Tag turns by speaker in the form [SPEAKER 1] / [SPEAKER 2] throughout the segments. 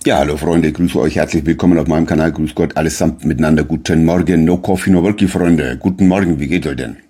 [SPEAKER 1] Ja, hallo Freunde, grüße euch, herzlich willkommen auf meinem Kanal, grüß Gott, allesamt miteinander, guten Morgen, no coffee, no worky, Freunde, guten Morgen, wie geht euch denn?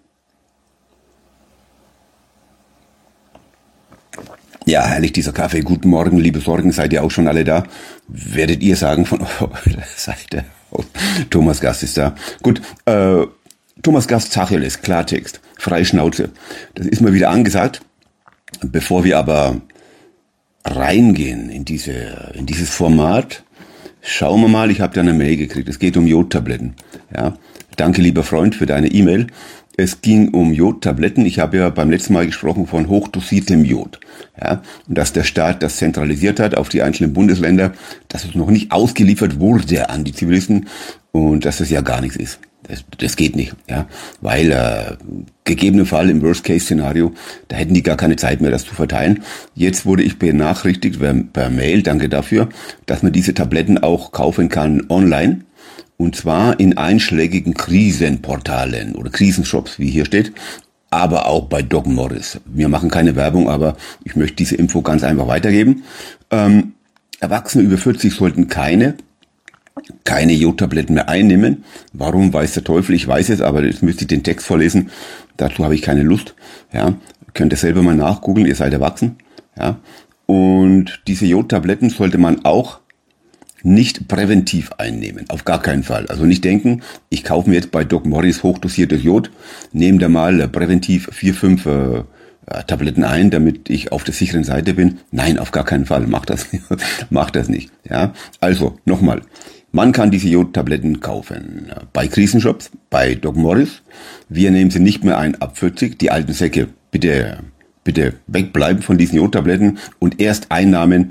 [SPEAKER 1] Ja, herrlich dieser Kaffee, guten Morgen, liebe Sorgen, seid ihr auch schon alle da? Werdet ihr sagen von eurer Seite? Oh, Thomas Gast ist da. Gut, Thomas Gast, Tacheles, Klartext, freie Schnauze, das ist mal wieder angesagt, bevor wir aber reingehen in dieses Format, schauen wir mal, ich habe da eine Mail gekriegt, es geht um Jodtabletten. Ja, danke lieber Freund für deine E-Mail. Es ging um Jodtabletten. Ich habe ja beim letzten Mal gesprochen von hochdosiertem Jod. Ja, und dass der Staat das zentralisiert hat auf die einzelnen Bundesländer, dass es noch nicht ausgeliefert wurde an die Zivilisten und dass das ja gar nichts ist. Das geht nicht, ja, weil gegebenenfalls im Worst-Case-Szenario, da hätten die gar keine Zeit mehr, das zu verteilen. Jetzt wurde ich benachrichtigt per Mail, danke dafür, dass man diese Tabletten auch kaufen kann online, und zwar in einschlägigen Krisenportalen oder Krisenshops, wie hier steht, aber auch bei Doc Morris. Wir machen keine Werbung, aber ich möchte diese Info ganz einfach weitergeben. Erwachsene über 40 sollten keine Jodtabletten mehr einnehmen. Warum, weiß der Teufel, ich weiß es, aber jetzt müsste ich den Text vorlesen. Dazu habe ich keine Lust. Ja, könnt ihr selber mal nachgoogeln, ihr seid erwachsen. Ja, und diese Jodtabletten sollte man auch nicht präventiv einnehmen, auf gar keinen Fall. Also nicht denken, ich kaufe mir jetzt bei Doc Morris hochdosiertes Jod, nehme da mal präventiv 4, 5 Tabletten ein, damit ich auf der sicheren Seite bin. Nein, auf gar keinen Fall, macht das nicht. Macht das nicht. Ja, also nochmal. Man kann diese Jodtabletten kaufen bei Krisenshops, bei Doc Morris. Wir nehmen sie nicht mehr ein ab 40. Die alten Säcke, bitte wegbleiben von diesen Jodtabletten und erst einnehmen,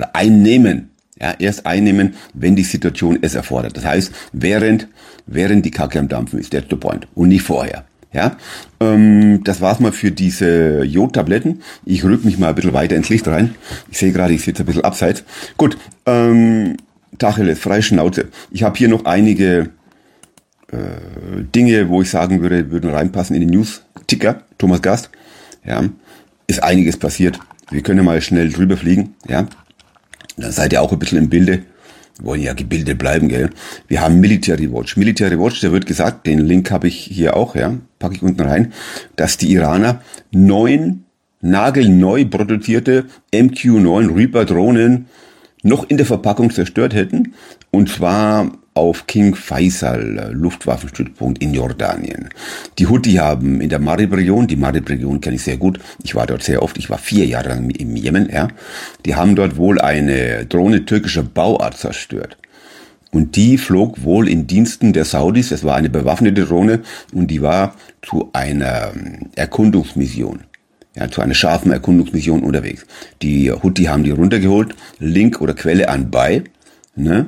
[SPEAKER 1] wenn die Situation es erfordert. Das heißt, während die Kacke am Dampfen ist, that's the point, und nicht vorher. Ja, das war's mal für diese Jodtabletten. Ich rück mich mal ein bisschen weiter ins Licht rein. Ich sehe gerade, ich sitze ein bisschen abseits. Gut, Tacheles, freie Schnauze. Ich habe hier noch einige Dinge, wo ich sagen würde, würden reinpassen in den News-Ticker. Thomas Gast. Ja, ist einiges passiert. Wir können mal schnell drüber fliegen. Ja, dann seid ihr auch ein bisschen im Bilde. Wir wollen ja gebildet bleiben, gell. Wir haben Military Watch. Military Watch, da wird gesagt, den Link habe ich hier auch, ja, packe ich unten rein, dass die Iraner 9 nagelneu produzierte MQ-9 Reaper-Drohnen noch in der Verpackung zerstört hätten, und zwar auf King Faisal Luftwaffenstützpunkt in Jordanien. Die Houthi haben in der Marib-Region, die Marib-Region kenne ich sehr gut, ich war dort sehr oft, ich war 4 Jahre lang im Jemen, ja, die haben dort wohl eine Drohne türkischer Bauart zerstört. Und die flog wohl in Diensten der Saudis, es war eine bewaffnete Drohne und die war zu einer Erkundungsmission. Ja, zu einer scharfen Erkundungsmission unterwegs. Die Houthi haben die runtergeholt, Link oder Quelle anbei, ne?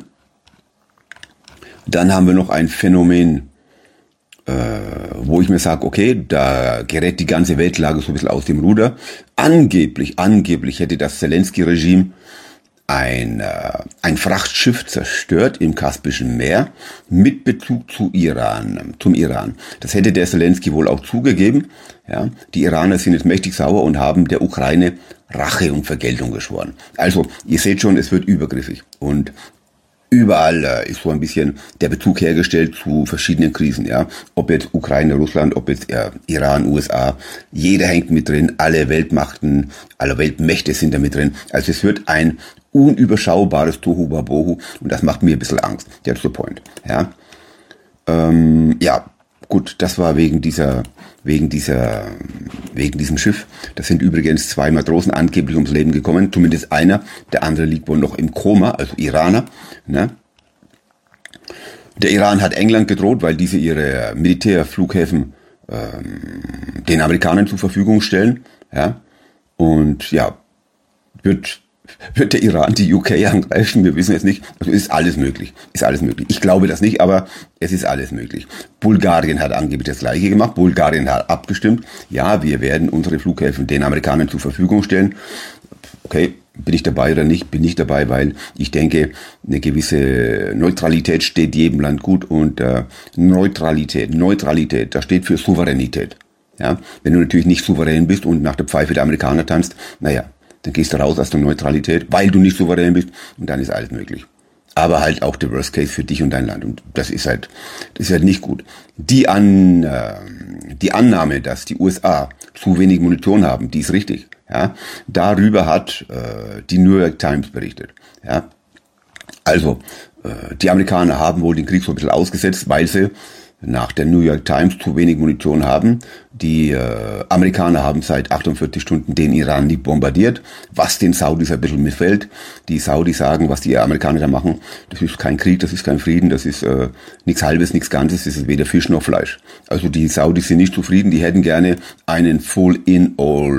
[SPEAKER 1] Dann haben wir noch ein Phänomen, wo ich mir sage, okay, da gerät die ganze Weltlage so ein bisschen aus dem Ruder. Angeblich hätte das Zelensky-Regime ein Frachtschiff zerstört im Kaspischen Meer mit Bezug zum Iran. Das hätte der Zelensky wohl auch zugegeben. Ja, die Iraner sind jetzt mächtig sauer und haben der Ukraine Rache und Vergeltung geschworen. Also, ihr seht schon, es wird übergriffig. Und überall ist so ein bisschen der Bezug hergestellt zu verschiedenen Krisen, ja. Ob jetzt Ukraine, Russland, ob jetzt Iran, USA, jeder hängt mit drin, alle Weltmachten, alle Weltmächte sind da mit drin. Also es wird ein unüberschaubares Tohuwabohu und das macht mir ein bisschen Angst. That's the point, ja. Ja, gut, das war wegen diesem Schiff. Das sind übrigens 2 Matrosen angeblich ums Leben gekommen, zumindest einer. Der andere liegt wohl noch im Koma, also Iraner. Ne? Der Iran hat England gedroht, weil diese ihre Militärflughäfen den Amerikanern zur Verfügung stellen. Ja? Und ja, wird der Iran die UK angreifen? Wir wissen es nicht. Also ist alles möglich. Ich glaube das nicht, aber es ist alles möglich. Bulgarien hat angeblich das Gleiche gemacht. Bulgarien hat abgestimmt. Ja, wir werden unsere Flughäfen den Amerikanern zur Verfügung stellen. Okay, bin ich dabei oder nicht? Bin ich dabei, weil ich denke, eine gewisse Neutralität steht jedem Land gut und Neutralität, das steht für Souveränität. Ja, wenn du natürlich nicht souverän bist und nach der Pfeife der Amerikaner tanzt, naja, dann gehst du raus aus der Neutralität, weil du nicht souverän bist und dann ist alles möglich. Aber halt auch der Worst Case für dich und dein Land und das ist halt nicht gut. Die Annahme, dass die USA zu wenig Munition haben, die ist richtig. Ja, darüber hat die New York Times berichtet. Ja, also die Amerikaner haben wohl den Krieg so ein bisschen ausgesetzt, weil sie nach der New York Times zu wenig Munition haben. Die Amerikaner haben seit 48 Stunden den Iran nicht bombardiert, was den Saudis ein bisschen missfällt. Die Saudis sagen, was die Amerikaner da machen, das ist kein Krieg, das ist kein Frieden, das ist nichts Halbes, nichts Ganzes, das ist weder Fisch noch Fleisch. Also die Saudis sind nicht zufrieden, die hätten gerne einen Full-in,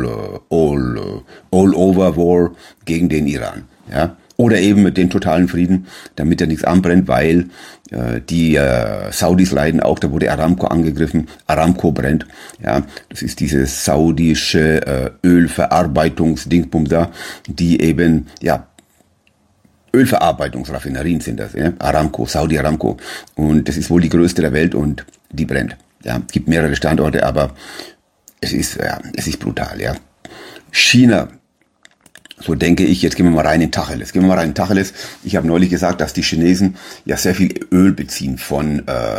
[SPEAKER 1] all-over War gegen den Iran. Ja? Oder eben den totalen Frieden, damit er nichts anbrennt, weil die Saudis leiden auch, da wurde Aramco angegriffen, Aramco brennt. Ja, das ist diese saudische Ölverarbeitungsdingsbums da, die eben, ja, Ölverarbeitungsraffinerien sind das, ja? Aramco, Saudi Aramco. Und das ist wohl die größte der Welt und die brennt. Ja, es gibt mehrere Standorte, aber es ist brutal, ja. China. So denke ich, jetzt gehen wir mal rein in Tacheles. Ich habe neulich gesagt, dass die Chinesen ja sehr viel Öl beziehen vom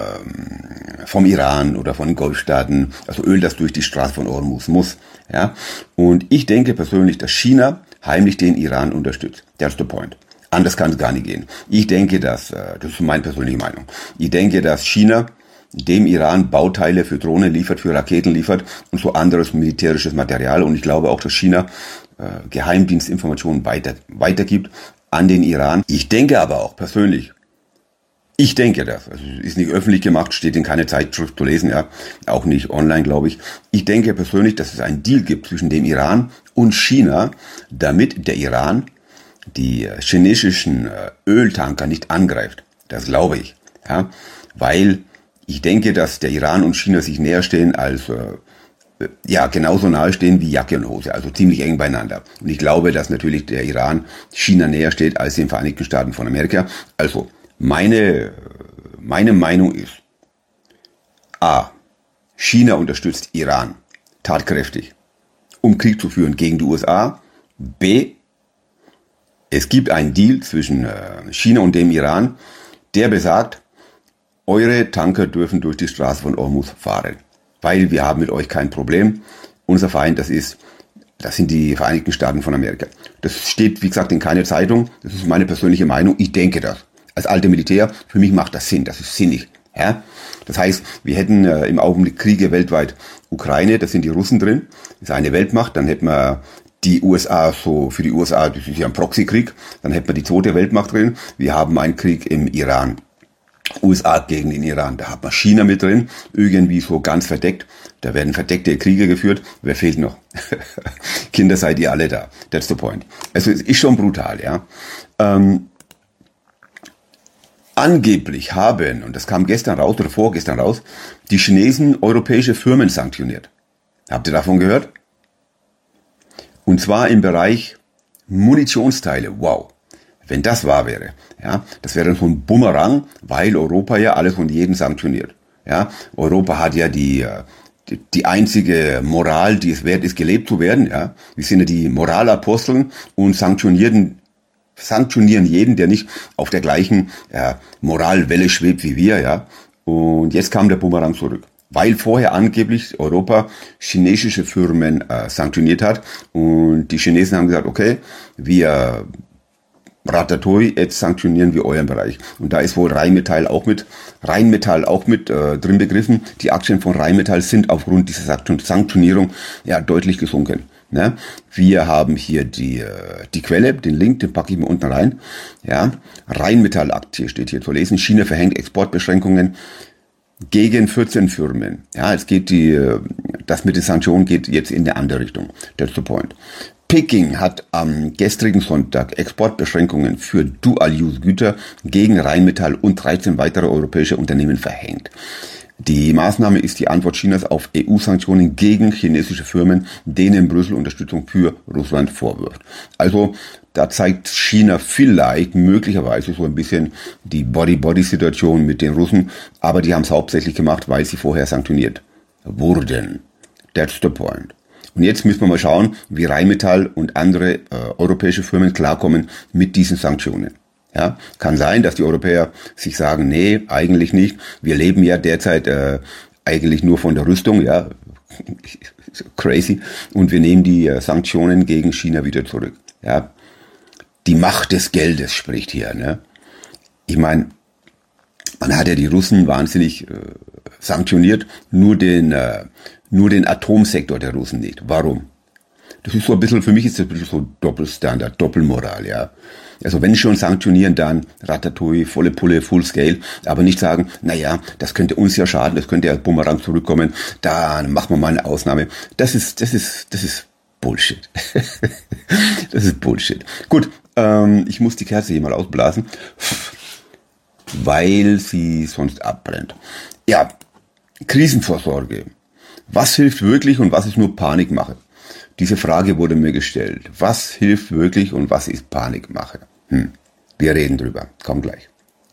[SPEAKER 1] Iran oder von den Golfstaaten, also Öl, das durch die Straße von Hormuz muss. Ja? Und ich denke persönlich, dass China heimlich den Iran unterstützt. That's the point. Anders kann es gar nicht gehen. Ich denke, das ist meine persönliche Meinung, ich denke, dass China dem Iran Bauteile für Drohnen liefert, für Raketen liefert und so anderes militärisches Material. Und ich glaube auch, dass China Geheimdienstinformationen weitergibt an den Iran. Ich denke aber auch persönlich, also ist nicht öffentlich gemacht, steht in keiner Zeitschrift zu lesen, ja, auch nicht online, glaube ich. Ich denke persönlich, dass es einen Deal gibt zwischen dem Iran und China, damit der Iran die chinesischen Öltanker nicht angreift. Das glaube ich, ja, weil ich denke, dass der Iran und China sich näher stehen als genauso nahe stehen wie Jacke und Hose, also ziemlich eng beieinander. Und ich glaube, dass natürlich der Iran China näher steht als den Vereinigten Staaten von Amerika. Also, meine Meinung ist, A, China unterstützt Iran tatkräftig, um Krieg zu führen gegen die USA. B, es gibt einen Deal zwischen China und dem Iran, der besagt, eure Tanker dürfen durch die Straße von Hormuz fahren. Weil wir haben mit euch kein Problem. Unser Feind, das sind die Vereinigten Staaten von Amerika. Das steht, wie gesagt, in keiner Zeitung. Das ist meine persönliche Meinung. Ich denke das. Als alter Militär, für mich macht das Sinn. Das ist sinnig. Ja? Das heißt, wir hätten im Augenblick Kriege weltweit. Ukraine, da sind die Russen drin. Das ist eine Weltmacht. Dann hätten wir die USA, für die USA, das ist ja ein Proxykrieg. Dann hätten wir die zweite Weltmacht drin. Wir haben einen Krieg im Iran. USA gegen den Iran, da hat man China mit drin, irgendwie so ganz verdeckt, da werden verdeckte Kriege geführt, wer fehlt noch? Kinder, seid ihr alle da, that's the point. Also es ist schon brutal, ja. Angeblich haben, und das kam gestern raus oder vorgestern raus, die Chinesen europäische Firmen sanktioniert. Habt ihr davon gehört? Und zwar im Bereich Munitionsteile, wow. Wenn das wahr wäre, ja, das wäre so ein Bumerang, weil Europa ja alles und jeden sanktioniert. Ja, Europa hat ja die einzige Moral, die es wert ist, gelebt zu werden. Ja, wir sind ja die Moralaposteln und sanktionieren jeden, der nicht auf der gleichen Moralwelle schwebt wie wir. Ja, und jetzt kam der Bumerang zurück, weil vorher angeblich Europa chinesische Firmen sanktioniert hat und die Chinesen haben gesagt, okay, wir Ratatouille, jetzt sanktionieren wir euren Bereich. Und da ist wohl Rheinmetall auch mit drin begriffen. Die Aktien von Rheinmetall sind aufgrund dieser Sanktionierung ja deutlich gesunken. Ne? Wir haben hier die Quelle, den Link, den packe ich mir unten rein. Ja, Rheinmetall-Aktie steht hier zu lesen. China verhängt Exportbeschränkungen gegen 14 Firmen. Ja, es geht das mit den Sanktionen geht jetzt in eine andere Richtung. That's the point. Peking hat am gestrigen Sonntag Exportbeschränkungen für Dual-Use-Güter gegen Rheinmetall und 13 weitere europäische Unternehmen verhängt. Die Maßnahme ist die Antwort Chinas auf EU-Sanktionen gegen chinesische Firmen, denen Brüssel Unterstützung für Russland vorwirft. Also da zeigt China vielleicht möglicherweise so ein bisschen die Body-Body-Situation mit den Russen, aber die haben es hauptsächlich gemacht, weil sie vorher sanktioniert wurden. That's the point. Und jetzt müssen wir mal schauen, wie Rheinmetall und andere europäische Firmen klarkommen mit diesen Sanktionen. Ja, kann sein, dass die Europäer sich sagen, nee, eigentlich nicht. Wir leben ja derzeit eigentlich nur von der Rüstung, ja, crazy. Und wir nehmen die Sanktionen gegen China wieder zurück. Ja, die Macht des Geldes spricht hier. Ne? Ich meine, man hat ja die Russen wahnsinnig sanktioniert, nur den Atomsektor der Russen nicht. Warum? Das ist so ein bisschen, für mich ist das ein bisschen so Doppelstandard, Doppelmoral, ja. Also wenn schon sanktionieren, dann Ratatouille, volle Pulle, Full Scale, aber nicht sagen, naja, das könnte uns ja schaden, das könnte als Bumerang zurückkommen, dann machen wir mal eine Ausnahme. Das ist Bullshit. Das ist Bullshit. Gut, ich muss die Kerze hier mal ausblasen, weil sie sonst abbrennt. Ja, Krisenvorsorge. Was hilft wirklich und was ist nur Panikmache? Diese Frage wurde mir gestellt. Was hilft wirklich und was ist Panikmache? Wir reden drüber. Komm gleich.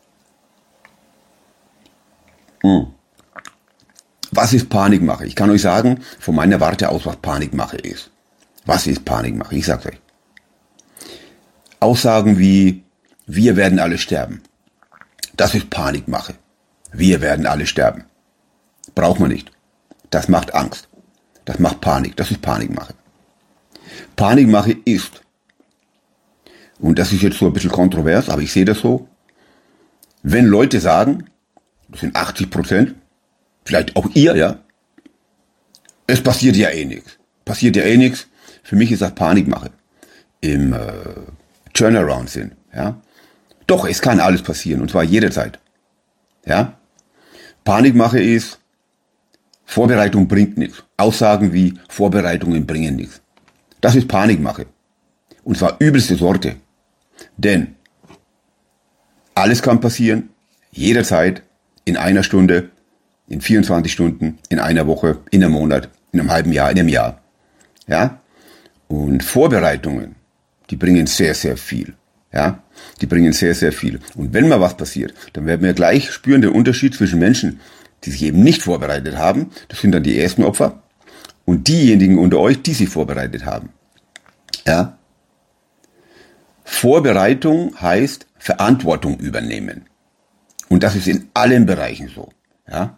[SPEAKER 1] Was ist Panikmache? Ich kann euch sagen, von meiner Warte aus, was Panikmache ist. Was ist Panikmache? Ich sag's euch. Aussagen wie, wir werden alle sterben. Das ist Panikmache. Wir werden alle sterben. Braucht man nicht. Das macht Angst. Das macht Panik. Das ist Panikmache. Panikmache ist, und das ist jetzt so ein bisschen kontrovers, aber ich sehe das so, wenn Leute sagen, das sind 80%, vielleicht auch ihr, ja, es passiert ja eh nichts. Passiert ja eh nichts. Für mich ist das Panikmache. Im Turnaround-Sinn, ja. Doch, es kann alles passieren, und zwar jederzeit. Ja. Panikmache ist, Vorbereitung bringt nichts. Aussagen wie Vorbereitungen bringen nichts. Das ist Panikmache. Und zwar übelste Sorte. Denn alles kann passieren, jederzeit, in einer Stunde, in 24 Stunden, in einer Woche, in einem Monat, in einem halben Jahr, in einem Jahr. Ja? Und Vorbereitungen, die bringen sehr, sehr viel. Ja? Die bringen sehr, sehr viel. Und wenn mal was passiert, dann werden wir gleich spüren den Unterschied zwischen Menschen, die sich eben nicht vorbereitet haben, das sind dann die ersten Opfer, und diejenigen unter euch, die sich vorbereitet haben. Ja? Vorbereitung heißt Verantwortung übernehmen. Und das ist in allen Bereichen so. Ja?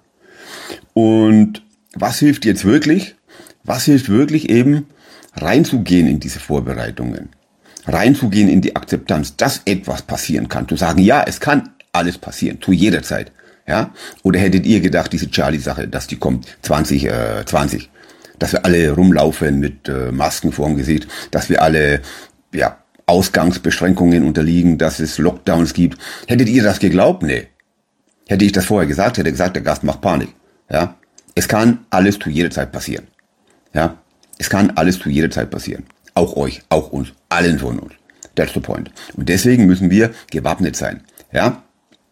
[SPEAKER 1] Und was hilft jetzt wirklich? Was hilft wirklich eben, reinzugehen in diese Vorbereitungen? Reinzugehen in die Akzeptanz, dass etwas passieren kann. Zu sagen, ja, es kann alles passieren, zu jeder Zeit. Ja? Oder hättet ihr gedacht, diese Charlie-Sache, dass die kommt 2020, dass wir alle rumlaufen mit Masken vorm Gesicht, dass wir alle Ausgangsbeschränkungen unterliegen, dass es Lockdowns gibt. Hättet ihr das geglaubt? Nee. Hätte ich das vorher gesagt, hätte gesagt, der Gast macht Panik. Ja? Es kann alles zu jeder Zeit passieren. Ja? Es kann alles zu jeder Zeit passieren. Auch euch, auch uns, allen von uns. That's the point. Und deswegen müssen wir gewappnet sein. Ja?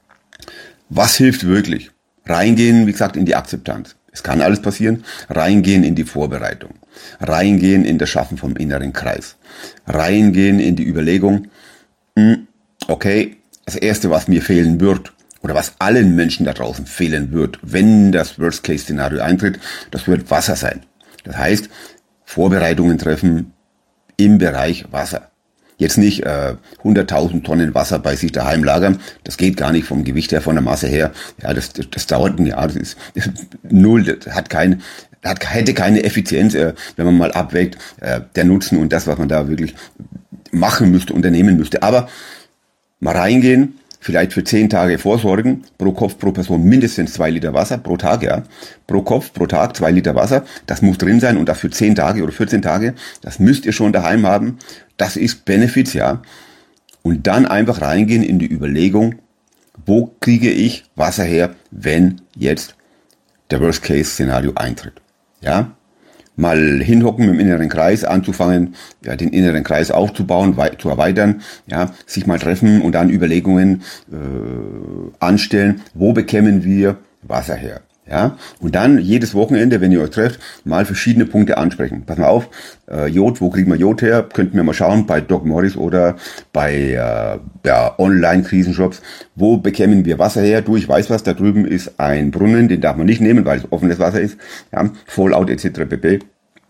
[SPEAKER 1] Was hilft wirklich? Reingehen, wie gesagt, in die Akzeptanz. Es kann alles passieren. Reingehen in die Vorbereitung. Reingehen in das Schaffen vom inneren Kreis. Reingehen in die Überlegung, okay, das Erste, was mir fehlen wird, oder was allen Menschen da draußen fehlen wird, wenn das Worst-Case-Szenario eintritt, das wird Wasser sein. Das heißt, Vorbereitungen treffen im Bereich Wasser. Jetzt nicht 100.000 Tonnen Wasser bei sich daheim lagern. Das geht gar nicht vom Gewicht her, von der Masse her. Ja, das dauert ein Jahr. Das ist null. Das hätte keine Effizienz, wenn man mal abwägt, der Nutzen und das, was man da wirklich machen müsste, unternehmen müsste. Aber mal reingehen, vielleicht für 10 Tage vorsorgen, pro Kopf, pro Person mindestens 2 Liter Wasser pro Tag, ja. Pro Kopf, pro Tag 2 Liter Wasser. Das muss drin sein und das für 10 Tage oder 14 Tage. Das müsst ihr schon daheim haben. Das ist Benefits, ja. Und dann einfach reingehen in die Überlegung, wo kriege ich Wasser her, wenn jetzt der Worst-Case-Szenario eintritt. Ja. Mal hinhocken mit dem inneren Kreis, anzufangen, ja, den inneren Kreis aufzubauen, zu erweitern, ja, sich mal treffen und dann Überlegungen anstellen, wo bekämen wir Wasser her, ja, und dann jedes Wochenende, wenn ihr euch trefft, mal verschiedene Punkte ansprechen. Pass mal auf, Jod, wo kriegen wir Jod her? Könnten wir mal schauen, bei Doc Morris oder bei Online-Krisenshops, wo bekämen wir Wasser her? Du, ich weiß was, da drüben ist ein Brunnen, den darf man nicht nehmen, weil es offenes Wasser ist, ja, Fallout etc. pp.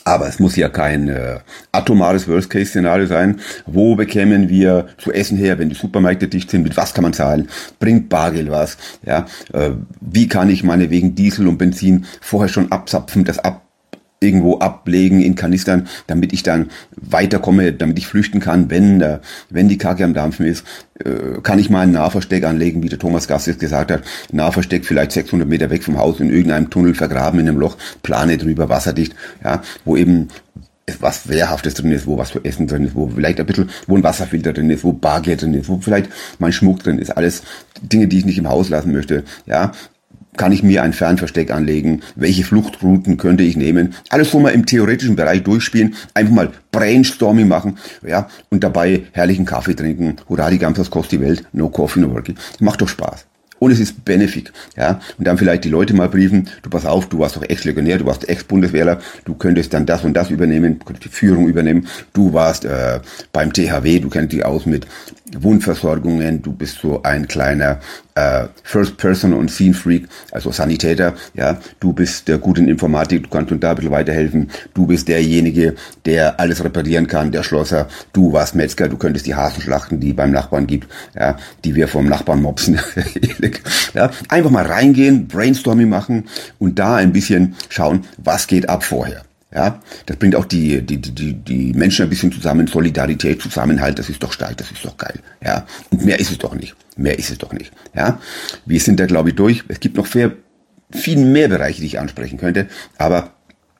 [SPEAKER 1] Aber es muss ja kein atomares Worst-Case-Szenario sein. Wo bekämen wir zu essen her, wenn die Supermärkte dicht sind? Mit was kann man zahlen? Bringt Bargeld was? Ja, wie kann ich meinetwegen Diesel und Benzin vorher schon abzapfen, irgendwo ablegen in Kanistern, damit ich dann weiterkomme, damit ich flüchten kann, wenn die Kacke am Dampfen ist? Kann ich mal ein Nahversteck anlegen, wie der Thomas Gass jetzt gesagt hat, Nahversteck vielleicht 600 Meter weg vom Haus in irgendeinem Tunnel vergraben in einem Loch, Plane drüber, wasserdicht, ja, wo eben was Wehrhaftes drin ist, wo was zu essen drin ist, wo vielleicht ein bisschen, wo ein Wasserfilter drin ist, wo Bargeld drin ist, wo vielleicht mein Schmuck drin ist, alles Dinge, die ich nicht im Haus lassen möchte, ja. Kann ich mir ein Fernversteck anlegen? Welche Fluchtrouten könnte ich nehmen? Alles so mal im theoretischen Bereich durchspielen, einfach mal Brainstorming machen, ja, und dabei herrlichen Kaffee trinken. Hurra, die Gamsas kostet die Welt, no coffee, no working. Macht doch Spaß. Und es ist Benefit, ja. Und dann vielleicht die Leute mal briefen, du pass auf, du warst doch Ex-Legionär, du warst Ex-Bundeswehrler, du könntest dann das und das übernehmen, du könntest die Führung übernehmen, du warst beim THW, du kennst dich aus mit Wundversorgungen, du bist so ein kleiner First-Person- und Scene-Freak, also Sanitäter, ja, du bist der gute in Informatik, du kannst uns da ein bisschen weiterhelfen, du bist derjenige, der alles reparieren kann, der Schlosser, du warst Metzger, du könntest die Hasen schlachten, die beim Nachbarn gibt, ja, die wir vom Nachbarn mopsen, ja, einfach mal reingehen, Brainstorming machen und da ein bisschen schauen, was geht ab vorher. Ja, das bringt auch die Menschen ein bisschen zusammen, Solidarität, Zusammenhalt, das ist doch stark, das ist doch geil. Ja, und mehr ist es doch nicht. Mehr ist es doch nicht. Ja, wir sind da, glaube ich, durch. Es gibt noch viel mehr Bereiche, die ich ansprechen könnte, aber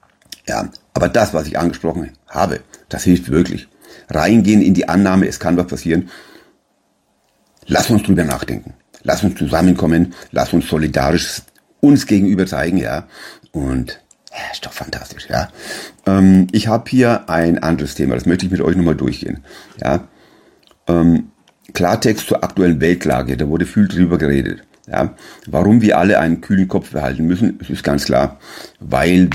[SPEAKER 1] das, was ich angesprochen habe, das hilft wirklich. Reingehen in die Annahme, es kann was passieren. Lass uns drüber nachdenken. Lass uns zusammenkommen, lass uns solidarisch uns gegenüber zeigen, ja, und ja, ist doch fantastisch, ja. Ich habe hier ein anderes Thema, das möchte ich mit euch nochmal durchgehen. Ja. Klartext zur aktuellen Weltlage, da wurde viel drüber geredet. Ja. Warum wir alle einen kühlen Kopf behalten müssen, es ist ganz klar, weil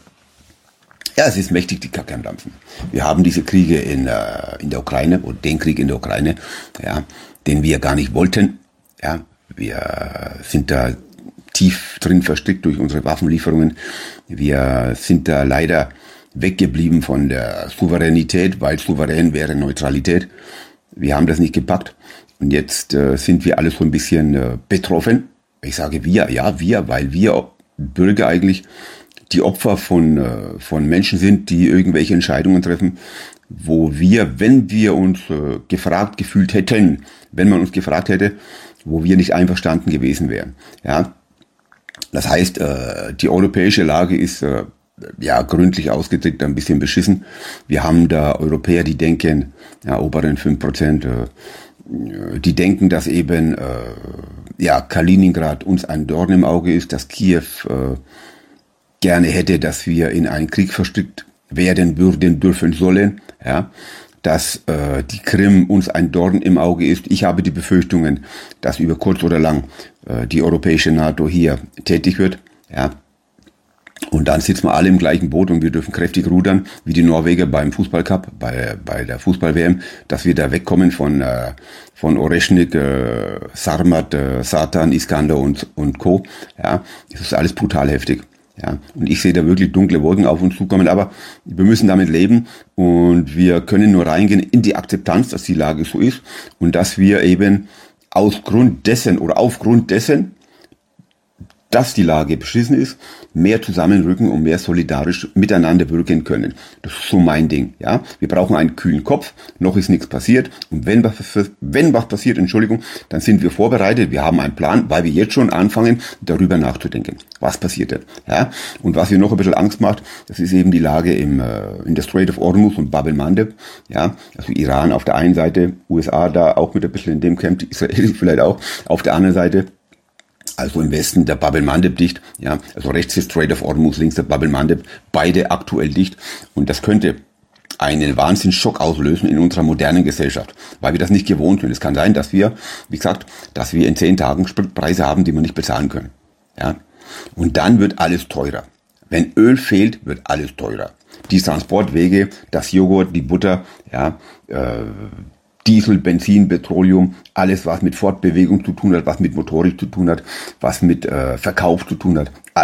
[SPEAKER 1] es ist mächtig die Kacke am Dampfen. Wir haben diese Kriege in der Ukraine, oder den Krieg in der Ukraine, ja, den wir gar nicht wollten. Ja. Wir sind da tief drin verstrickt durch unsere Waffenlieferungen. Wir sind da leider weggeblieben von der Souveränität, weil souverän wäre Neutralität. Wir haben das nicht gepackt. Und jetzt sind wir alle so ein bisschen betroffen. Ich sage wir, weil wir Bürger eigentlich die Opfer von Menschen sind, die irgendwelche Entscheidungen treffen, wo wir, wenn wir uns gefragt gefühlt hätten, wenn man uns gefragt hätte, wo wir nicht einverstanden gewesen wären. Ja. Das heißt, die europäische Lage ist gründlich ausgedrückt, ein bisschen beschissen. Wir haben da Europäer, die denken, oberen 5%, die denken, dass eben Kaliningrad uns ein Dorn im Auge ist, dass Kiew gerne hätte, dass wir in einen Krieg verstrickt werden würden, dürfen, sollen, ja, dass die Krim uns ein Dorn im Auge ist. Ich habe die Befürchtungen, dass über kurz oder lang die europäische NATO hier tätig wird, ja. Und dann sitzen wir alle im gleichen Boot und wir dürfen kräftig rudern, wie die Norweger beim Fußballcup, bei der Fußball-WM, dass wir da wegkommen von Oreschnik, Sarmat, Satan, Iskander und Co. Ja, das ist alles brutal heftig. Ja, und ich sehe da wirklich dunkle Wolken auf uns zukommen, aber wir müssen damit leben und wir können nur reingehen in die Akzeptanz, dass die Lage so ist und dass wir eben aufgrund dessen, dass die Lage beschissen ist, mehr zusammenrücken und mehr solidarisch miteinander wirken können. Das ist so mein Ding, ja. Wir brauchen einen kühlen Kopf, noch ist nichts passiert und wenn was passiert, dann sind wir vorbereitet, wir haben einen Plan, weil wir jetzt schon anfangen, darüber nachzudenken. Was passiert denn, ja? Und was mir noch ein bisschen Angst macht, das ist eben die Lage in der Strait of Hormuz und Bab el-Mandeb, ja. Also Iran auf der einen Seite, USA da auch mit ein bisschen in dem Camp, Israel vielleicht auch, auf der anderen Seite, also im Westen der Bab el-Mandeb dicht, ja, also rechts ist Strait of Hormuz, links der Bab el-Mandeb, beide aktuell dicht und das könnte einen Wahnsinnsschock auslösen in unserer modernen Gesellschaft, weil wir das nicht gewohnt sind. Es kann sein, dass wir, wie gesagt, in 10 Tagen Spritpreise haben, die wir nicht bezahlen können, ja, und dann wird alles teurer. Wenn Öl fehlt, wird alles teurer. Die Transportwege, das Joghurt, die Butter, ja, Diesel, Benzin, Petroleum, alles was mit Fortbewegung zu tun hat, was mit Motorik zu tun hat, was mit Verkauf zu tun hat, alles.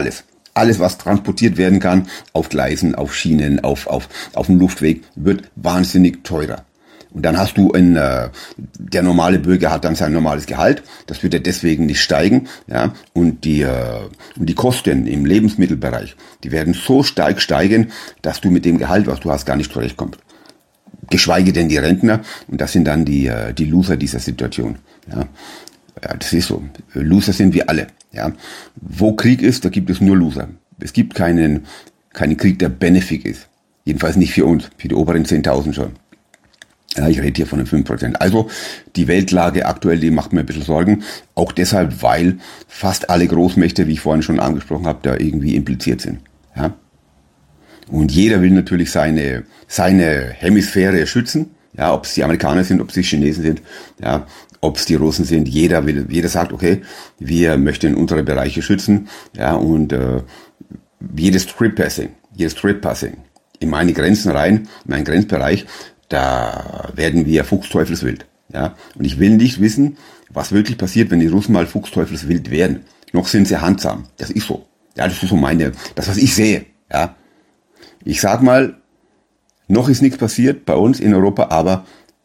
[SPEAKER 1] Alles, was transportiert werden kann, auf Gleisen, auf Schienen, auf dem Luftweg, wird wahnsinnig teurer. Und dann hast du der normale Bürger hat dann sein normales Gehalt, das wird ja deswegen nicht steigen, ja, und die Kosten im Lebensmittelbereich, die werden so stark steigen, dass du mit dem Gehalt, was du hast, gar nicht zurechtkommst. Geschweige denn die Rentner, und das sind dann die Loser dieser Situation, ja. Ja, das ist so. Loser sind wir alle, ja. Wo Krieg ist, da gibt es nur Loser. Es gibt keinen Krieg, der benefic ist. Jedenfalls nicht für uns, für die oberen 10.000 schon. Ja, ich rede hier von den 5%. Also die Weltlage aktuell, die macht mir ein bisschen Sorgen. Auch deshalb, weil fast alle Großmächte, wie ich vorhin schon angesprochen habe, da irgendwie impliziert sind. Ja? Und jeder will natürlich seine Hemisphäre schützen. Ja, ob es die Amerikaner sind, ob es die Chinesen sind, ja, ob es die Russen sind. Jeder sagt, okay, wir möchten unsere Bereiche schützen. Ja, und jedes Trip-Passing in meine Grenzen rein, in meinen Grenzbereich, da werden wir Fuchsteufelswild. Ja? Und ich will nicht wissen, was wirklich passiert, wenn die Russen mal Fuchsteufelswild werden. Noch sind sie handsam. Das ist so. Ja, das ist so das, was ich sehe. Ja? Ich sag mal, noch ist nichts passiert bei uns in Europa, aber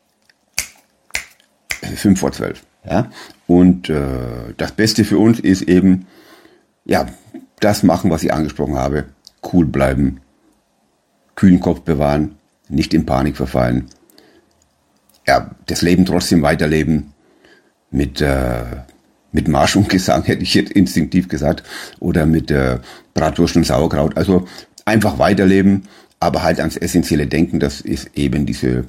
[SPEAKER 1] 11:55. Ja? Und das Beste für uns ist eben, ja, das machen, was ich angesprochen habe. Cool bleiben, kühlen Kopf bewahren, nicht in Panik verfallen, ja, das Leben trotzdem weiterleben, mit Marsch und Gesang, hätte ich jetzt instinktiv gesagt, oder mit Bratwurst und Sauerkraut, also einfach weiterleben, aber halt ans essentielle Denken, das ist eben dieses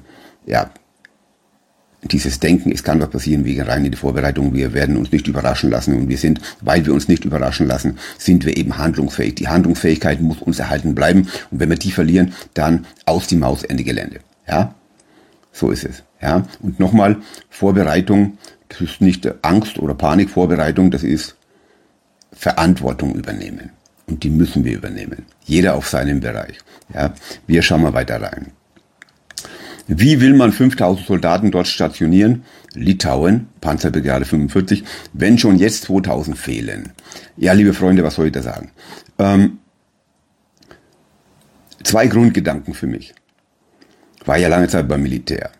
[SPEAKER 1] Denken, es kann was passieren, wir gehen rein in die Vorbereitung, wir werden uns nicht überraschen lassen und weil wir uns nicht überraschen lassen, sind wir eben handlungsfähig. Die Handlungsfähigkeit muss uns erhalten bleiben und wenn wir die verlieren, dann aus die Maus, Ende Gelände. Ja, so ist es. Ja, und nochmal, Vorbereitung, das ist nicht Angst oder Panik, Vorbereitung, das ist Verantwortung übernehmen und die müssen wir übernehmen. Jeder auf seinem Bereich. Ja, wir schauen mal weiter rein. Wie will man 5000 Soldaten dort stationieren? Litauen, Panzerbrigade 45, wenn schon jetzt 2000 fehlen. Ja, liebe Freunde, was soll ich da sagen? 2 Grundgedanken für mich. War ja lange Zeit beim Militär.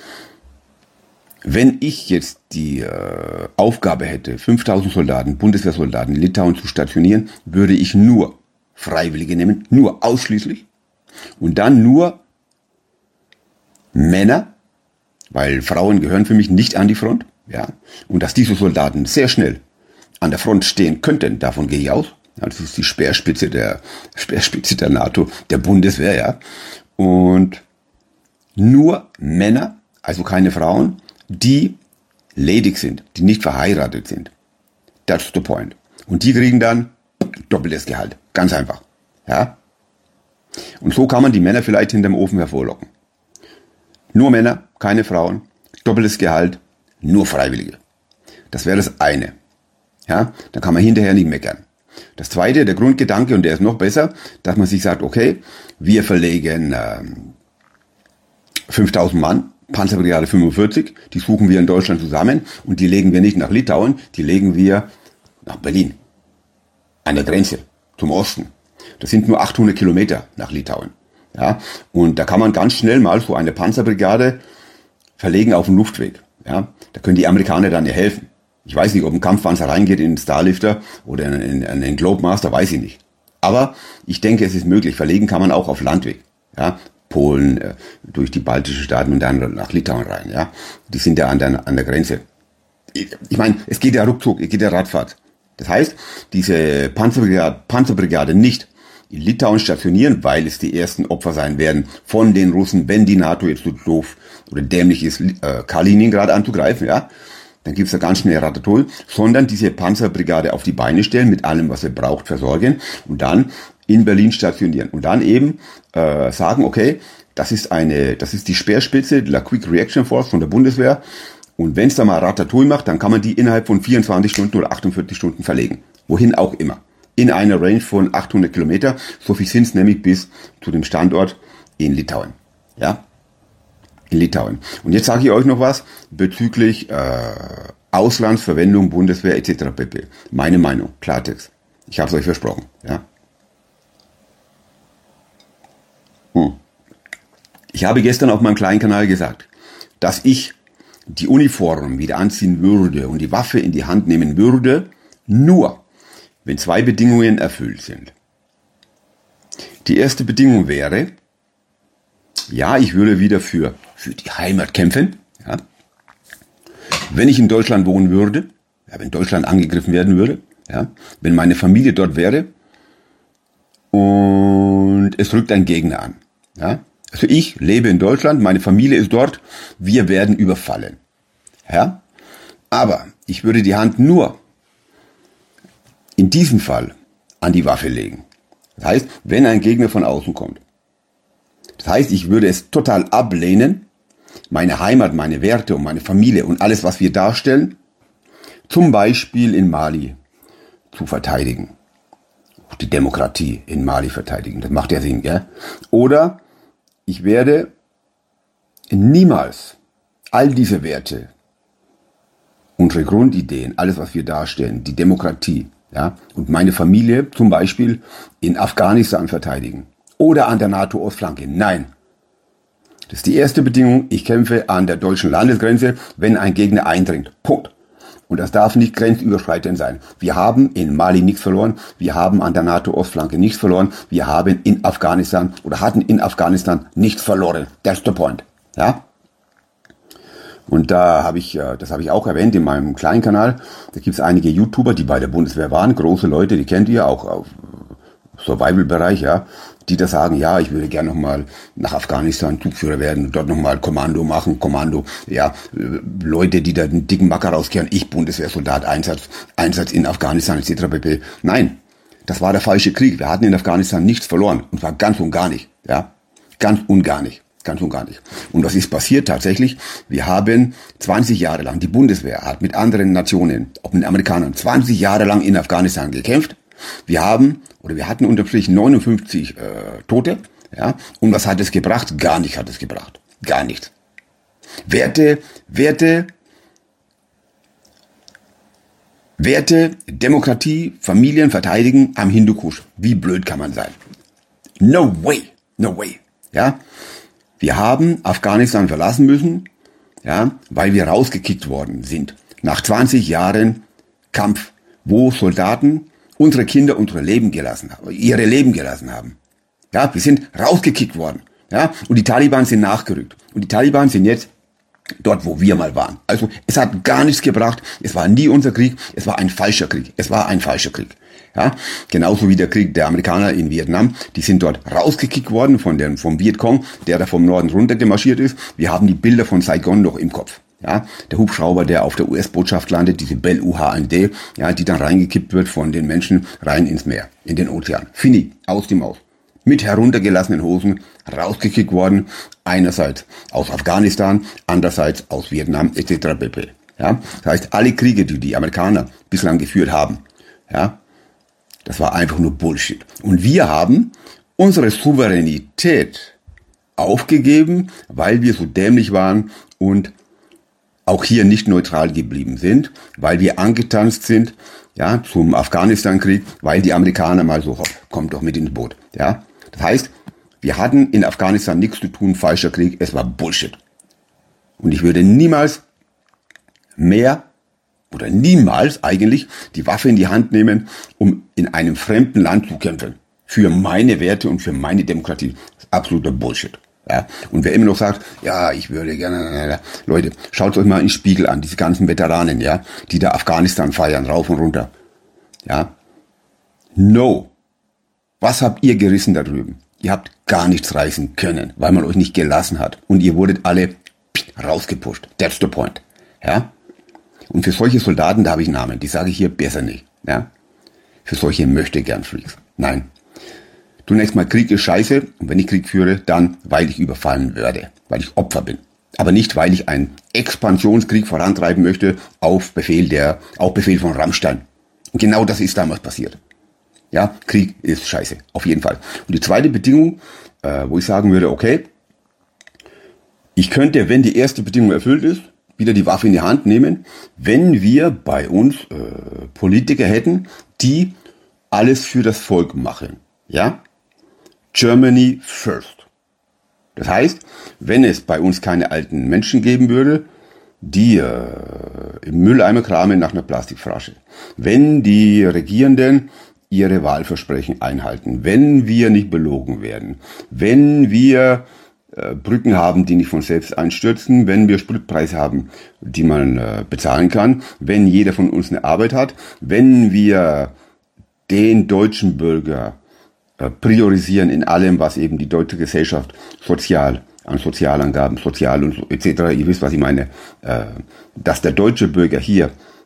[SPEAKER 1] Wenn ich jetzt die Aufgabe hätte, 5000 Soldaten, Bundeswehrsoldaten in Litauen zu stationieren, würde ich nur Freiwillige nehmen, nur ausschließlich, und dann nur Männer, weil Frauen gehören für mich nicht an die Front, ja, und dass diese Soldaten sehr schnell an der Front stehen könnten, davon gehe ich aus. Ja, das ist die Speerspitze der NATO, der Bundeswehr, ja, und nur Männer, also keine Frauen, die ledig sind, die nicht verheiratet sind. That's the point. Und die kriegen dann doppeltes Gehalt, ganz einfach, ja. Und so kann man die Männer vielleicht hinterm Ofen hervorlocken. Nur Männer, keine Frauen, doppeltes Gehalt, nur Freiwillige. Das wäre das eine. Ja, da kann man hinterher nicht meckern. Das zweite, der Grundgedanke, und der ist noch besser, dass man sich sagt, okay, wir verlegen 5000 Mann, Panzerbrigade 45, die suchen wir in Deutschland zusammen und die legen wir nicht nach Litauen, die legen wir nach Berlin, an der Grenze, zum Osten. Das sind nur 800 Kilometer nach Litauen. Ja, und da kann man ganz schnell mal so eine Panzerbrigade verlegen auf den Luftweg. Ja, da können die Amerikaner dann ja helfen. Ich weiß nicht, ob ein Kampfpanzer reingeht in den Starlifter oder in den Globemaster, weiß ich nicht. Aber ich denke, es ist möglich. Verlegen kann man auch auf Landweg. Ja, Polen, durch die baltischen Staaten und dann nach Litauen rein. Ja, die sind ja an der Grenze. Ich meine, es geht ja ruckzuck, es geht ja Radfahrt. Das heißt, diese Panzerbrigade nicht in Litauen stationieren, weil es die ersten Opfer sein werden von den Russen, wenn die NATO jetzt so doof oder dämlich ist, Kaliningrad anzugreifen, ja, dann gibt's da ganz schnell Ratatouille, sondern diese Panzerbrigade auf die Beine stellen, mit allem, was er braucht, versorgen und dann in Berlin stationieren und dann eben sagen, okay, das ist die Speerspitze, la Quick Reaction Force von der Bundeswehr, und wenn es da mal Ratatouille macht, dann kann man die innerhalb von 24 Stunden oder 48 Stunden verlegen, wohin auch immer. In einer Range von 800 Kilometer, so viel sind es nämlich bis zu dem Standort in Litauen. Ja, in Litauen. Und jetzt sage ich euch noch was bezüglich Auslandsverwendung, Bundeswehr etc. pp. Meine Meinung, Klartext. Ich habe es euch versprochen. Ja, Ich habe gestern auf meinem kleinen Kanal gesagt, dass ich die Uniform wieder anziehen würde und die Waffe in die Hand nehmen würde, nur wenn 2 Bedingungen erfüllt sind. Die erste Bedingung wäre, ja, ich würde wieder für die Heimat kämpfen, ja. Wenn ich in Deutschland wohnen würde, ja, wenn Deutschland angegriffen werden würde, ja, wenn meine Familie dort wäre und es rückt ein Gegner an. Ja. Also ich lebe in Deutschland, meine Familie ist dort, wir werden überfallen. Ja. Aber ich würde die Hand nur in diesem Fall an die Waffe legen. Das heißt, wenn ein Gegner von außen kommt. Das heißt, ich würde es total ablehnen, meine Heimat, meine Werte und meine Familie und alles, was wir darstellen, zum Beispiel in Mali zu verteidigen. Die Demokratie in Mali verteidigen. Das macht ja Sinn, gell? Oder ich werde niemals all diese Werte, unsere Grundideen, alles, was wir darstellen, die Demokratie, ja, und meine Familie zum Beispiel in Afghanistan verteidigen. Oder an der NATO-Ostflanke. Nein. Das ist die erste Bedingung. Ich kämpfe an der deutschen Landesgrenze, wenn ein Gegner eindringt. Punkt. Und das darf nicht grenzüberschreitend sein. Wir haben in Mali nichts verloren. Wir haben an der NATO-Ostflanke nichts verloren. Wir haben in Afghanistan oder hatten in Afghanistan nichts verloren. That's the point. Ja? Und da habe ich, das habe ich auch erwähnt in meinem kleinen Kanal. Da gibt es einige YouTuber, die bei der Bundeswehr waren. Große Leute, die kennt ihr auch auf Survival-Bereich, ja, die da sagen, ja, ich würde gerne nochmal nach Afghanistan Zugführer werden, dort nochmal Kommando machen, ja, Leute, die da den dicken Macker rauskehren, ich Bundeswehrsoldat, Einsatz in Afghanistan etc. pp. Nein, das war der falsche Krieg. Wir hatten in Afghanistan nichts verloren und zwar ganz und gar nicht, ja, ganz und gar nicht. Und was ist passiert tatsächlich? Wir haben 20 Jahre lang, die Bundeswehr hat mit anderen Nationen, auch mit den Amerikanern, 20 Jahre lang in Afghanistan gekämpft. Wir hatten unterm Strich 59 Tote, ja. Und was hat es gebracht? Gar nichts hat es gebracht. Gar nichts. Werte, Demokratie, Familien verteidigen am Hindukusch. Wie blöd kann man sein? No way. Ja. Wir haben Afghanistan verlassen müssen, ja, weil wir rausgekickt worden sind. Nach 20 Jahren Kampf, wo Soldaten ihre Leben gelassen haben. Ja, wir sind rausgekickt worden. Ja, und die Taliban sind nachgerückt. Und die Taliban sind jetzt dort, wo wir mal waren. Also, es hat gar nichts gebracht. Es war nie unser Krieg. Es war ein falscher Krieg. Ja, genauso wie der Krieg der Amerikaner in Vietnam. Die sind dort rausgekickt worden vom Vietcong, der da vom Norden runtergemarschiert ist. Wir haben die Bilder von Saigon noch im Kopf. Ja, der Hubschrauber, der auf der US-Botschaft landet, diese Bell UH-1D, ja, die dann reingekippt wird von den Menschen rein ins Meer, in den Ozean. Fini, aus dem Aus. Mit heruntergelassenen Hosen, rausgekickt worden, einerseits aus Afghanistan, andererseits aus Vietnam, etc. pp. Ja, das heißt, alle Kriege, die die Amerikaner bislang geführt haben, ja, das war einfach nur Bullshit. Und wir haben unsere Souveränität aufgegeben, weil wir so dämlich waren und auch hier nicht neutral geblieben sind, weil wir angetanzt sind, ja, zum Afghanistan-Krieg, weil die Amerikaner mal so, hopp, kommt doch mit ins Boot, ja. Das heißt, wir hatten in Afghanistan nichts zu tun, falscher Krieg, es war Bullshit. Und ich würde niemals eigentlich die Waffe in die Hand nehmen, um in einem fremden Land zu kämpfen. Für meine Werte und für meine Demokratie. Das ist absoluter Bullshit. Ja, und wer immer noch sagt, ja, ich würde gerne, Leute, schaut euch mal in den Spiegel an, diese ganzen Veteranen, ja, die da Afghanistan feiern, rauf und runter. Ja. No. Was habt ihr gerissen da drüben? Ihr habt gar nichts reißen können, weil man euch nicht gelassen hat. Und ihr wurdet alle rausgepusht. That's the point. Ja. Und für solche Soldaten, da habe ich Namen, die sage ich hier besser nicht. Ja. Für solche Möchtegern-Freaks. Nein. Zunächst mal, Krieg ist scheiße, und wenn ich Krieg führe, dann, weil ich überfallen werde, weil ich Opfer bin. Aber nicht, weil ich einen Expansionskrieg vorantreiben möchte, auf Befehl von Rammstein. Und genau das ist damals passiert. Ja, Krieg ist scheiße, auf jeden Fall. Und die zweite Bedingung, wo ich sagen würde, okay, ich könnte, wenn die erste Bedingung erfüllt ist, wieder die Waffe in die Hand nehmen, wenn wir bei uns Politiker hätten, die alles für das Volk machen. Ja? Germany first. Das heißt, wenn es bei uns keine alten Menschen geben würde, die im Mülleimer kramen nach einer Plastikflasche, wenn die Regierenden ihre Wahlversprechen einhalten, wenn wir nicht belogen werden, wenn wir Brücken haben, die nicht von selbst einstürzen, wenn wir Spritpreise haben, die man bezahlen kann, wenn jeder von uns eine Arbeit hat, wenn wir den deutschen Bürger priorisieren in allem, was eben die deutsche Gesellschaft an Sozialangaben, sozial und so, etc. Ihr wisst, was ich meine, dass der deutsche Bürger hier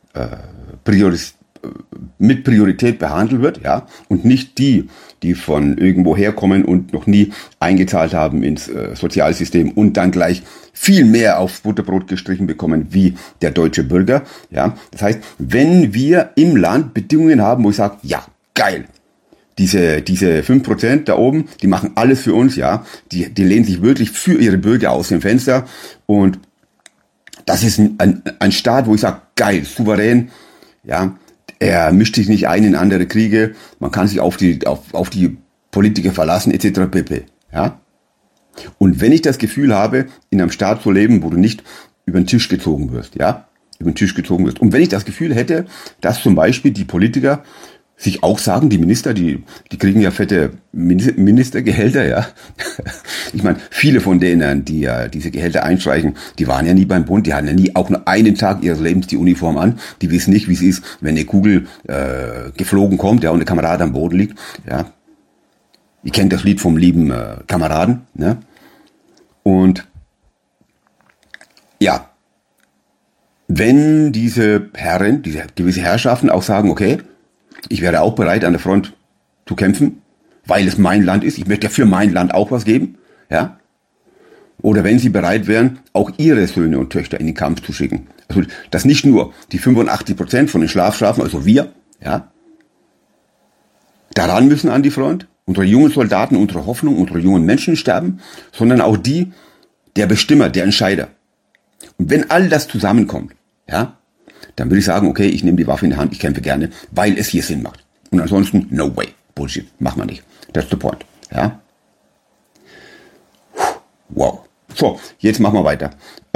[SPEAKER 1] mit Priorität behandelt wird, ja, und nicht die von irgendwo herkommen und noch nie eingezahlt haben ins Sozialsystem und dann gleich viel mehr aufs Butterbrot gestrichen bekommen wie der deutsche Bürger, ja. Das heißt, wenn wir im Land Bedingungen haben, wo ich sage, ja, geil, diese 5% da oben, die machen alles für uns, ja, die lehnen sich wirklich für ihre Bürger aus dem Fenster und das ist ein Staat, wo ich sage, geil, souverän, ja, er mischt sich nicht ein in andere Kriege, man kann sich auf die Politiker verlassen, etc. pp. Ja? Und wenn ich das Gefühl habe, in einem Staat zu leben, wo du nicht über den Tisch gezogen wirst, ja, über den Tisch gezogen wirst. Und wenn ich das Gefühl hätte, dass zum Beispiel die Politiker sich auch sagen, die Minister, die kriegen ja fette Ministergehälter, ja. Ich meine, viele von denen, die ja diese Gehälter einstreichen, die waren ja nie beim Bund, die hatten ja nie auch nur einen Tag ihres Lebens die Uniform an, die wissen nicht, wie es ist, wenn eine Kugel geflogen kommt, ja, und der Kamerad am Boden liegt, ja. Ihr kennt das Lied vom lieben Kameraden, ne? Und ja, wenn diese Herren, diese gewisse Herrschaften auch sagen, okay, ich wäre auch bereit, an der Front zu kämpfen, weil es mein Land ist. Ich möchte ja für mein Land auch was geben, ja. Oder wenn sie bereit wären, auch ihre Söhne und Töchter in den Kampf zu schicken. Also, dass nicht nur die 85% von den Schlafschafen, also wir, ja, daran müssen an die Front, unsere jungen Soldaten, unsere Hoffnung, unsere jungen Menschen sterben, sondern auch die, der Bestimmer, der Entscheider. Und wenn all das zusammenkommt, ja, dann würde ich sagen, okay, ich nehme die Waffe in die Hand, ich kämpfe gerne, weil es hier Sinn macht. Und ansonsten, no way, Bullshit, machen wir nicht. That's the point, ja. Wow. So, jetzt machen wir weiter.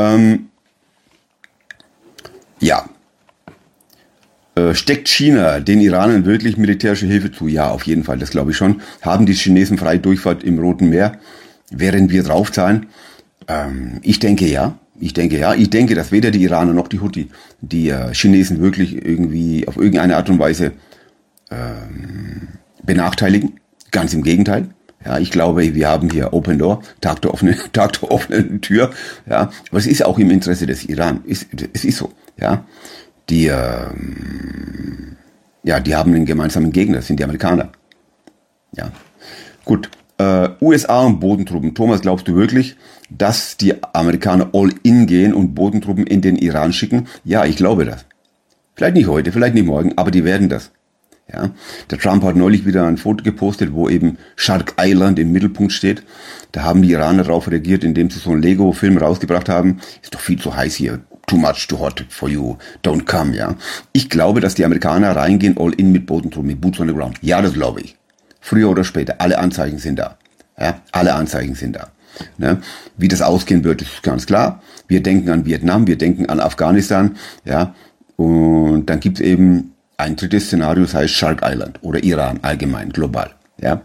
[SPEAKER 1] Steckt China den Iranern wirklich militärische Hilfe zu? Ja, auf jeden Fall, das glaube ich schon. Haben die Chinesen freie Durchfahrt im Roten Meer, während wir draufzahlen? Ich denke ja. Ich denke, dass weder die Iraner noch die Houthi die Chinesen wirklich irgendwie auf irgendeine Art und Weise benachteiligen. Ganz im Gegenteil. Ja, ich glaube, wir haben hier Open Door, Tag der offenen Tür. Ja, aber es ist auch im Interesse des Iran. Es ist so. Ja, die haben einen gemeinsamen Gegner. Das sind die Amerikaner. Ja, gut. USA und Bodentruppen. Thomas, glaubst du wirklich, dass die Amerikaner all in gehen und Bodentruppen in den Iran schicken? Ja, ich glaube das. Vielleicht nicht heute, vielleicht nicht morgen, aber die werden das. Ja, der Trump hat neulich wieder ein Foto gepostet, wo eben Shark Island im Mittelpunkt steht. Da haben die Iraner darauf reagiert, indem sie so einen Lego-Film rausgebracht haben. Ist doch viel zu heiß hier. Too much, too hot for you. Don't come, ja. Ich glaube, dass die Amerikaner reingehen all in mit Bodentruppen, mit Boots on the ground. Ja, das glaube ich. Früher oder später. Alle Anzeichen sind da. Ja, alle Anzeichen sind da. Ne? Wie das ausgehen wird, ist ganz klar. Wir denken an Vietnam, wir denken an Afghanistan. Ja, und dann gibt es eben ein drittes Szenario, das heißt Shark Island oder Iran allgemein, global. Ja.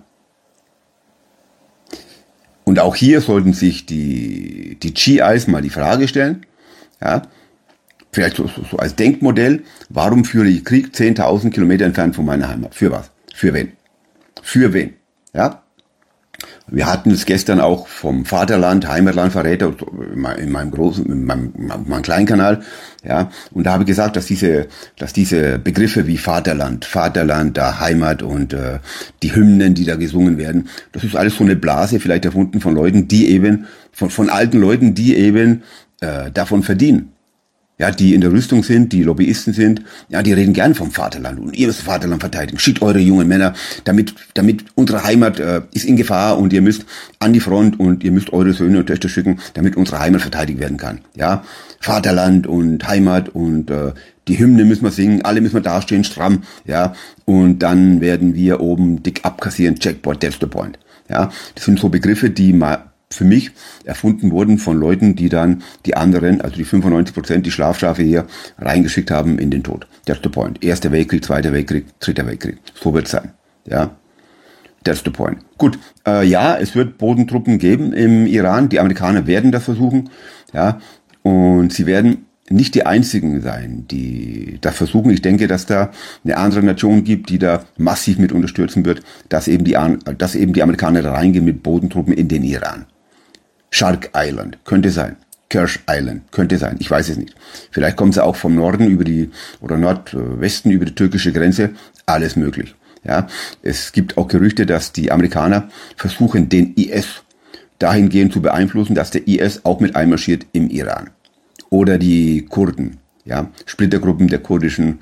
[SPEAKER 1] Und auch hier sollten sich die GIs mal die Frage stellen, ja, vielleicht so als Denkmodell, warum führe ich Krieg 10.000 Kilometer entfernt von meiner Heimat? Für was? Für wen? Für wen? Ja? Wir hatten es gestern auch vom Vaterland, Heimatlandverräter in meinem kleinen Kanal, ja, und da habe ich gesagt, dass diese Begriffe wie Vaterland, Heimat und die Hymnen, die da gesungen werden, das ist alles so eine Blase, vielleicht erfunden von Leuten, die eben von alten Leuten, die eben davon verdienen. Ja, die in der Rüstung sind, die Lobbyisten sind, ja, die reden gern vom Vaterland und ihr müsst das Vaterland verteidigen. Schickt eure jungen Männer, damit unsere Heimat ist in Gefahr und ihr müsst an die Front und ihr müsst eure Söhne und Töchter schicken, damit unsere Heimat verteidigt werden kann. Ja, Vaterland und Heimat und die Hymne müssen wir singen, alle müssen wir dastehen, stramm, ja, und dann werden wir oben dick abkassieren, Checkpoint, that's the point. Ja, das sind so Begriffe, die für mich erfunden wurden von Leuten, die dann die anderen, also die 95%, die Schlafschafe hier reingeschickt haben in den Tod. That's the point. Erster Weltkrieg, Zweiter Weltkrieg, Dritter Weltkrieg. So wird's sein. Ja. That's the point. Gut, ja, es wird Bodentruppen geben im Iran. Die Amerikaner werden das versuchen. Ja, und sie werden nicht die einzigen sein, die das versuchen. Ich denke, dass da eine andere Nation gibt, die da massiv mit unterstützen wird, dass eben die Amerikaner da reingehen mit Bodentruppen in den Iran. Shark Island könnte sein. Kersh Island könnte sein. Ich weiß es nicht. Vielleicht kommen sie auch vom Norden oder Nordwesten über die türkische Grenze. Alles möglich. Ja, es gibt auch Gerüchte, dass die Amerikaner versuchen, den IS dahingehend zu beeinflussen, dass der IS auch mit einmarschiert im Iran. Oder die Kurden, ja, Splittergruppen der kurdischen,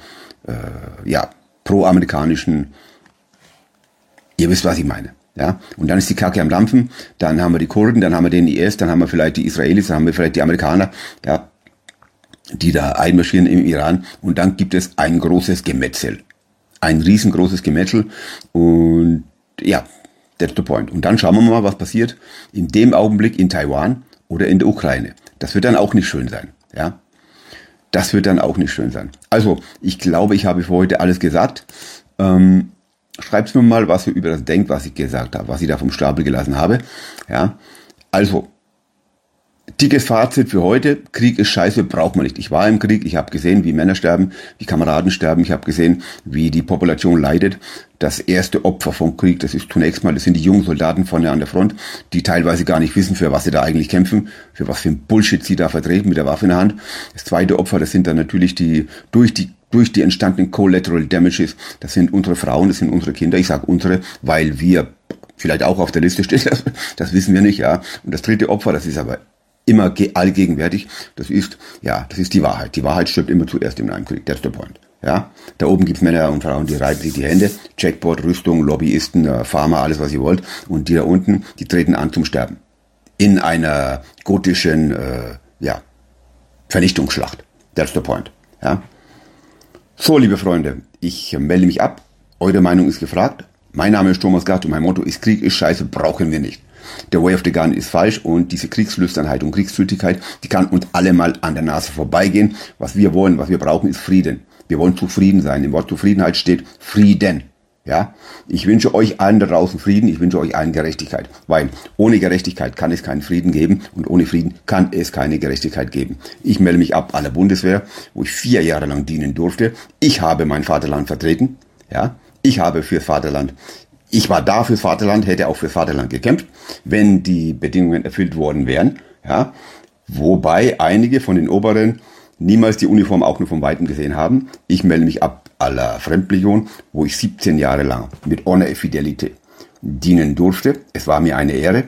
[SPEAKER 1] pro-amerikanischen, ihr wisst, was ich meine. Ja, und dann ist die Kacke am Dampfen, dann haben wir die Kurden, dann haben wir den IS, dann haben wir vielleicht die Israelis, dann haben wir vielleicht die Amerikaner, ja, die da einmarschieren im Iran, und dann gibt es ein großes Gemetzel. Ein riesengroßes Gemetzel, und ja, that's the point. Und dann schauen wir mal, was passiert in dem Augenblick in Taiwan oder in der Ukraine. Das wird dann auch nicht schön sein, ja. Das wird dann auch nicht schön sein. Also, ich glaube, ich habe für heute alles gesagt. Schreibt mir mal, was ihr über das denkt, was ich gesagt habe, was ich da vom Stapel gelassen habe. Ja, also, dickes Fazit für heute: Krieg ist scheiße, braucht man nicht. Ich war im Krieg, ich habe gesehen, wie Männer sterben, wie Kameraden sterben, ich habe gesehen, wie die Population leidet. Das erste Opfer vom Krieg, das ist zunächst mal, das sind die jungen Soldaten vorne an der Front, die teilweise gar nicht wissen, für was sie da eigentlich kämpfen, für was für ein Bullshit sie da vertreten mit der Waffe in der Hand. Das zweite Opfer, das sind dann natürlich die durch die entstandenen Collateral Damages, das sind unsere Frauen, das sind unsere Kinder. Ich sage unsere, weil wir vielleicht auch auf der Liste stehen, das wissen wir nicht, ja. Und das dritte Opfer, das ist aber immer allgegenwärtig, das ist die Wahrheit. Die Wahrheit stirbt immer zuerst in einem Krieg, that's the point. Ja, da oben gibt's Männer und Frauen, die reiben sich die Hände, Jackpot, Rüstung, Lobbyisten, Pharma, alles was ihr wollt, und die da unten, die treten an zum Sterben. In einer gotischen, Vernichtungsschlacht. That's the point. Ja. So, liebe Freunde, ich melde mich ab. Eure Meinung ist gefragt. Mein Name ist Thomas Gart und mein Motto ist: Krieg ist scheiße, brauchen wir nicht. Der Way of the Gun ist falsch, und diese Kriegslüsternheit und Kriegsfütigkeit, die kann uns alle mal an der Nase vorbeigehen. Was wir wollen, was wir brauchen, ist Frieden. Wir wollen zufrieden sein. Im Wort Zufriedenheit steht Frieden. Ja, ich wünsche euch allen da draußen Frieden, ich wünsche euch allen Gerechtigkeit, weil ohne Gerechtigkeit kann es keinen Frieden geben, und ohne Frieden kann es keine Gerechtigkeit geben. Ich melde mich ab an der Bundeswehr, wo ich 4 Jahre lang dienen durfte. Ich habe mein Vaterland vertreten, ja, ich war da fürs Vaterland, hätte auch fürs Vaterland gekämpft, wenn die Bedingungen erfüllt worden wären, ja, wobei einige von den Oberen niemals die Uniform auch nur von Weitem gesehen haben. Ich melde mich ab à la Fremdlegion, wo ich 17 Jahre lang mit Honor et Fidelité dienen durfte. Es war mir eine Ehre.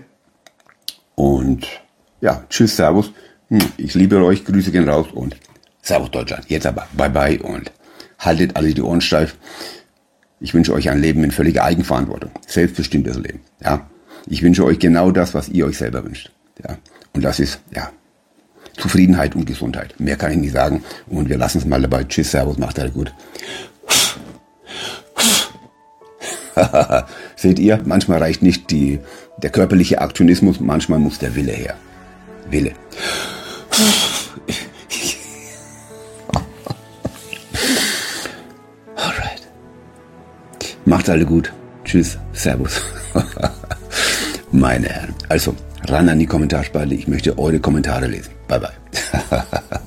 [SPEAKER 1] Und ja, tschüss, servus. Ich liebe euch, Grüße gehen raus und servus Deutschland. Jetzt aber bye bye und haltet alle die Ohren steif. Ich wünsche euch ein Leben in völliger Eigenverantwortung. Selbstbestimmtes Leben. Ja. Ich wünsche euch genau das, was ihr euch selber wünscht. Ja. Und das ist, Zufriedenheit und Gesundheit. Mehr kann ich nicht sagen. Und wir lassen es mal dabei. Tschüss, servus, macht alle gut. Seht ihr, manchmal reicht nicht der körperliche Aktionismus, manchmal muss der Wille her. Wille. Alright. Macht alle gut. Tschüss, servus. Meine Herren. Also, ran an die Kommentarspalte. Ich möchte eure Kommentare lesen. Bye bye.